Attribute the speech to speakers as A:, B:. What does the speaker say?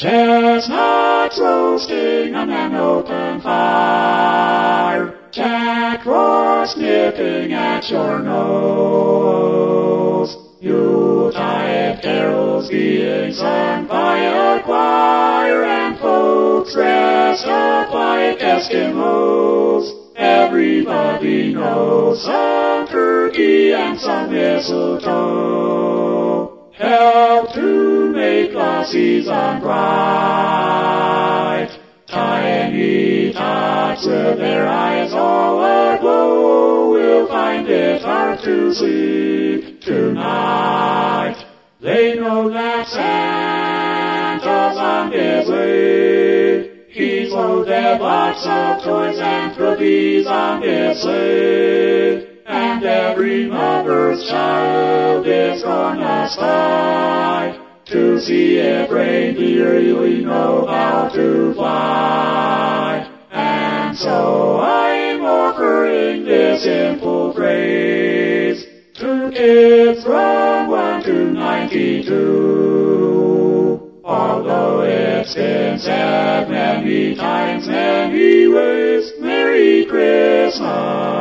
A: Chestnuts roasting on an open fire, Jack Frost nipping at your nose, Yuletide carols being sung by a choir, and folks dressed up like Eskimos. Everybody knows some turkey and some mistletoe help to make the season bright. Tiny tots with their eyes all aglow will find it hard to sleep tonight. They know that Santa's on his way. He's loaded lots of toys and goodies on his sleigh, and every mother's child is gonna spy to see if reindeer really know how to fly. And so I'm offering this simple phrase to kids from 1 to 92. Although it's been said many times, many ways, Merry Christmas.